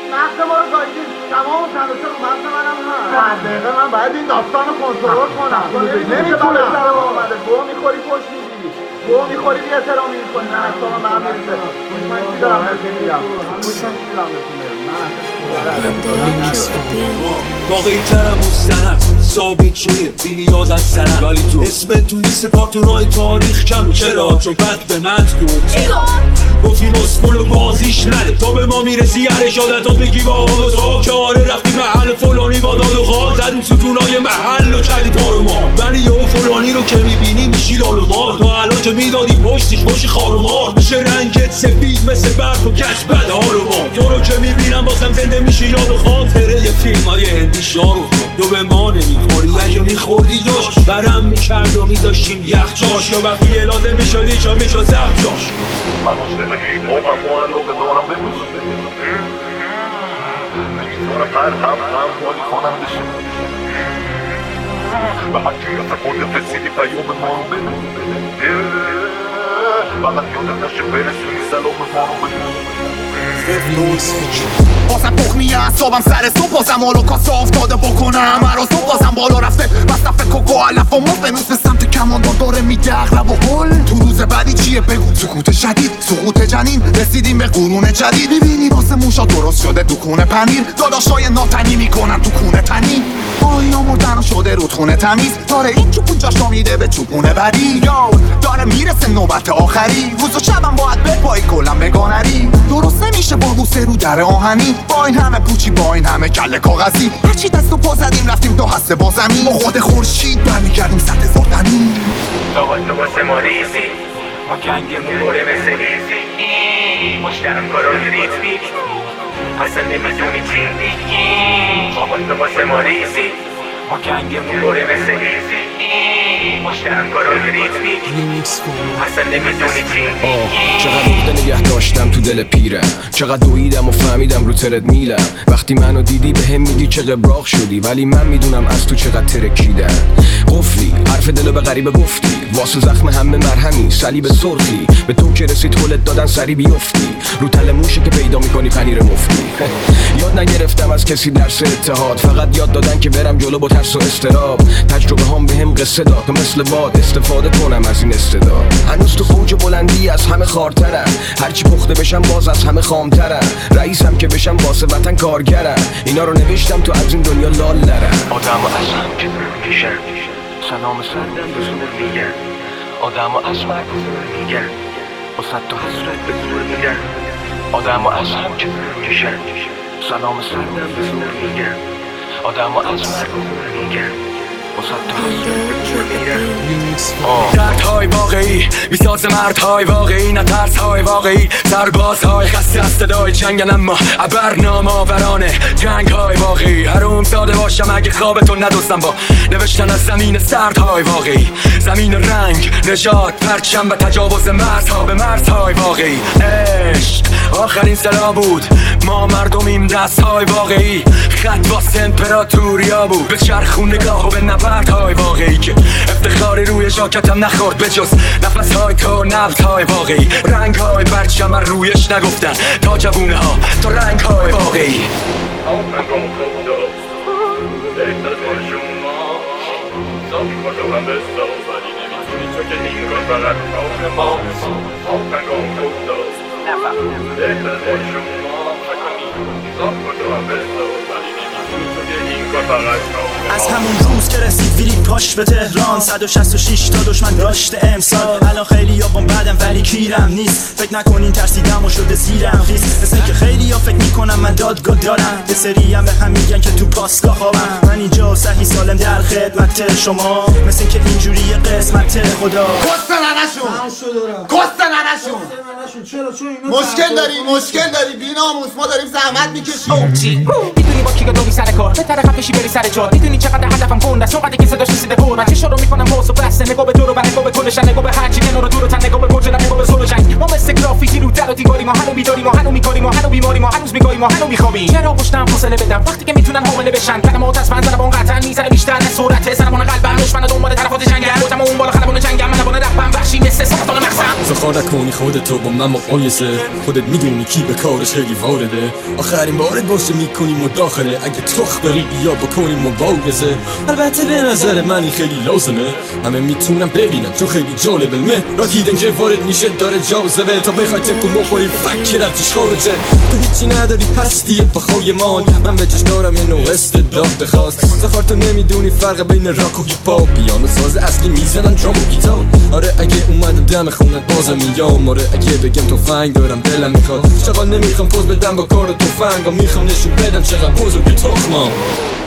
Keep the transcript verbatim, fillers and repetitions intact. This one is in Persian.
مغز ما رو گایدین، تمام تلاشه رو مغز منم هست. دقیقه من باید این داستان رو کنترل کنم. نمیتونه سر ما آمده، گوه میخوری پشت میگیری، گوه میخوری بی احترامی میکنی، نه اصلا من هم میرسه. من چی دارم بهتون میگم؟ من چی دارم بهتون واقعی ترم و سنم ثابت شده بیاد از سنم، ولی تو اسم تو لیست کارتونای تاریخ کم. چرا؟ چون بد به من تو گفتی نسکل و بازیش نده، تو به ما میرسی هر اشادت ها بگی با حال و تا که آره رفتی محل فلانی با داد و خواه، زدیم ستونای محل و کردی تارو ما. ولی یه فلانی رو که میبینی میشی لال و مار، تا الان که میدادی پشتش باشی خار و مار. میشه رنگت سفید مثل برف و کش بد حال و مار. تو رو که میبینم بازم زنده میشی یاد و خاطره یه فیلم های هندی شارو. تو به ما نمیخوری اگه میخوردی جاش برم میکرد و میداشتیم یخچاش، یا وقتی الاده میشدی چا میشد زفت جاش. من مشکل هیپوپم معلومه دارم ببوزم نمیتونم هر هم هم ولی خانم بشه به حکی یا سکرده فسیدی پیام ما رو بده، فقط یادم نشه برسونی سلام ما رو بده. بازم تخمیه اصابم سر صبح، بازم حالا کاسه افتاده بکنم عراض و بازم بالا رفته مصرف کوکو علف و مفت مثل سمت کماندار داره میده اغلب و قل. تو روز بعدی چیه بگو؟ سکوت شدید، سقوط جنین، رسیدیم به قرون جدید. میبینی واسه موشا درست شده دکونه پنیر، داداشای ناتنی میکنن تو کونه تنی. آیا مردن شده رودخونه تمیز، داره این چوب اونجاشو میده به چوبونه بدی. یا داره میرسه نوبت آخری، روز و شبم باید بپایی کلم بگانری. درست نمیشه با بوسه رو در آهنی، با این همه پوچی با این همه کله کاغذی. هرچی دست و پا زدیم رفتیم تا هسته با زمین، با خود خورشید برمیگردیم صد هزار دنی. آقا تو واسه ما ریزی، ما گنگمون بره مثل ریزی، مشترم کارای ریتمیک اصلا نمیدونی چی میگی. آقا تو واسه ما ریزی، ما گنگمون بره مثل ریزی، مشترم کارای ریتمیک اصلا نمیدونی چی میگی. چقدر نقطه نگه داشتم تو دل پیرم، چقدر دویدم و فهمیدم رو ترد میلم. وقتی منو دیدی به هم میگی چه قبراق شدی، ولی من میدونم از تو چقدر ترکیدم. قفلی حرف دلو به غریبه گفتی، واسه زخم همه مرهمی صلیب سرخی. به تو که رسید حولت دادن سری بیفتی، رو تل موشه که پیدا میکنی پنیر مفتی. یاد نگرفتم از کسی درس اتحاد، فقط یاد دادن که برم جلو با ترس و استراب. تجربه هم به هم قصه داد تا مثل باد استفاده کنم از این استعداد. هنوز تو فوج بلندی از همه خارترم، هرچی پخته بشم باز از همه خامترم. رئیسم که بشم واسه وطن کارگرم، اینا رو نوشتم تو از این دنیا لال نرم. آدم و از هم که میکشن، سلام سردم به زور میگن. آدم و از مرگ میگن، با صد تا حسرت به زور میگن. آدم و از هم که میکشن، سلام سردم به زور میگن. آدم و از مرگ میگن، دردهای واقعی میساز مردهای واقعی، نه ترسهای واقعی. سربازهای خسته از صدای جنگن اما برنامه آورانه جنگهای واقعی. حروم ساده باشم اگه خوابتون ندوستم با نوشتن از زمین سردهای واقعی. زمین رنگ، نژاد، پرچم و تجاوز مرزها به مرزهای واقعی. عشق آخرین سلا بود، ما مردمیم دستهای واقعی. خط واسه امپراتوریا بود، به چرخون نگاه و به نبردهای واقعی که افتخاری روی ژاکتم نخورد به جز نفسهای تو نبضهای واقعی. رنگهای پرچم من رویش نگفتن تا جوونه ها تا رنگهای واقعی. از همون روز که رسید ویلی پاش به تهران، صد و شصت و شش تا دشمن داشته امسال. الان خیلی ها بام بعدم ولی کیرم نیست، فکر نکنین ترسیدم و شده زیرم خیس. مثل که خیلی ها فکر میکنم من دادگاه دارم، به سری هم به هم میگن که تو پاسگاه خوابم. من اینجا صحیح سالم در خدمت شما، مثل که اینجوری قسمت خدا. کست ننشون کست ننشون مشکل داری مشکل داری بیناموس، ما داریم زحمت میکشیم. میدونی با کی گدایی سر کار، بهتره خفشی بری سر جا. میدونی چقدر هدفم کند است، چقدر که صداش رسیده پر. من چه شروع میکنم باز و بسته، نگاه به دور و بر، نگاه به کلشن، نگاه به هرچی کنار و دور و تن، نگاه به گوجه، نگاه به زور و جنگ. ما مثل گرافیتی رو در و دیواری، ما هنو بیداری، ما هنو میکاری، ما هنو بیماری، ما هنوز میگایی، ما هنو میخوابیم. چرا پشتم فاصله بدم وقتی که میتونن حامله بشن؟ کلمات از بنزن با قطعا میذاره بیشتر از سرعت. سرمون قلبم دشمن دنبال طرفات جنگم، بودم اون بالا خلبون جنگم، من بونه رفتم وحشی مثل سرطان مغزم. افتخار نکنی خودتو با من مقایسه خودت میدونی کی به کارش خیلی وارده آخرین بارت باشه میکنی مداخله اگه تخ داری بیا بکنی مبارزه البته به نظر من این خیلی لازمه همه میتونم ببینم چون خیلی جالبه مه را دیدن که وارد میشه داره جاذبه تا بخوای تکون بخوری فکر رفتیش خارجه تو هیچی نداری هستی بخوای مان من به چش دارم یه نوع استعداد بخواست زخار تو نمیدونی فرق بین راک و هیپ هاپ پیانو ساز اصلی میزنن درام و گیتار آره اگه اومدم دم خونت بازم میام آره اگه بگم تفنگ دارم دلم میخواد چقدر نمیخوام پوز بدم با کار تفنگا میخوام نشون بدم چقدر بزرگ تخمام